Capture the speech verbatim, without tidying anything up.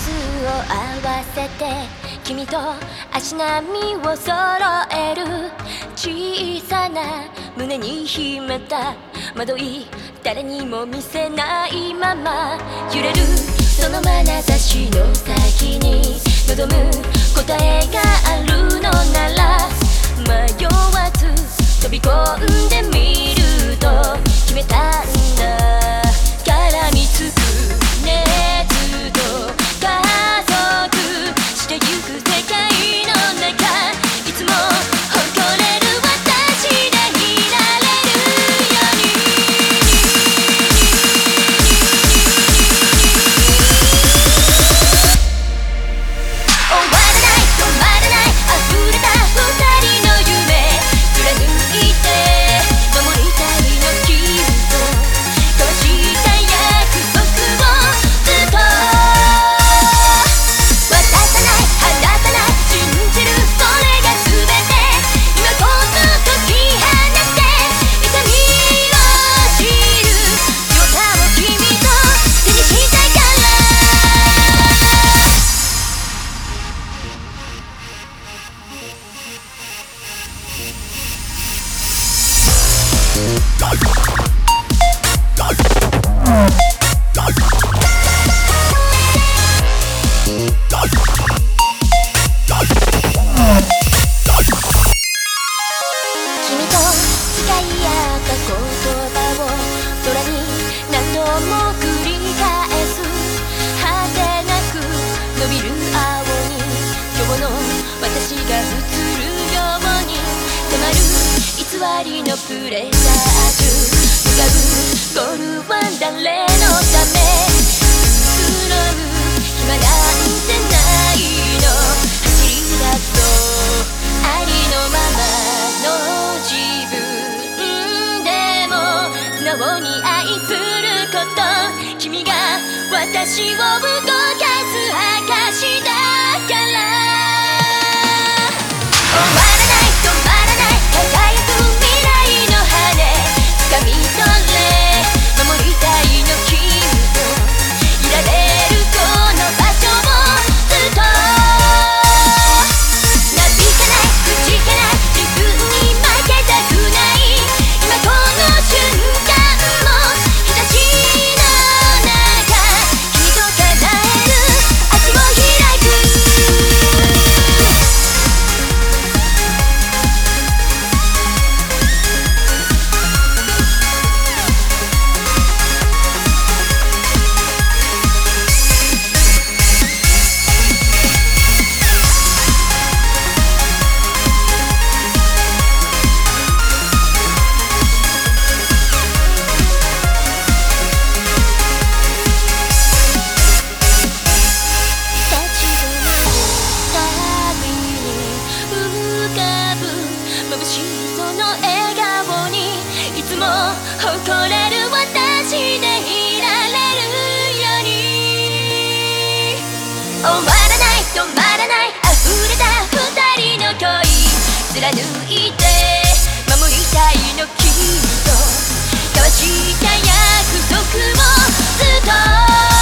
を合わせて君と足並みを揃える小さな胸に秘めた惑い誰にも見せないまま揺れるその眼差しの先に望む答えがあるのなら迷わず飛び込んでみると決めたんだ絡みつく熱と加速してゆく世界の中いつも誇れる私でいられるように終わらない止まらない溢れた二人の夢貫いて守りたいのきっと交わした約束をずっと渡さない離さない信じるそれが全て今こそ解き放って痛みを知る強さを君と手にしたいから君と誓い合った言葉を空に何度も繰り返す果てなく伸びる青に今日の私が映るように迫る偽りのプレサージュ向かうゴールは誰のため移ろう暇なんてないの走り出そうありのままの自分でも素直に愛すること君が私を動かす証だから終わらない止まらない輝く未来の羽掴み取れ守りたいの君といられるこの場所をずっとなびかないくじけない自分に負けたくない今この瞬間も日差しの中君と叶える足を開く立ち止まるたびに浮かぶ眩しいその笑顔にいつも誇れる私でいられるように終わらない止まらない溢れた二人の恋貫いて守りたいの君と交わした約束をずっと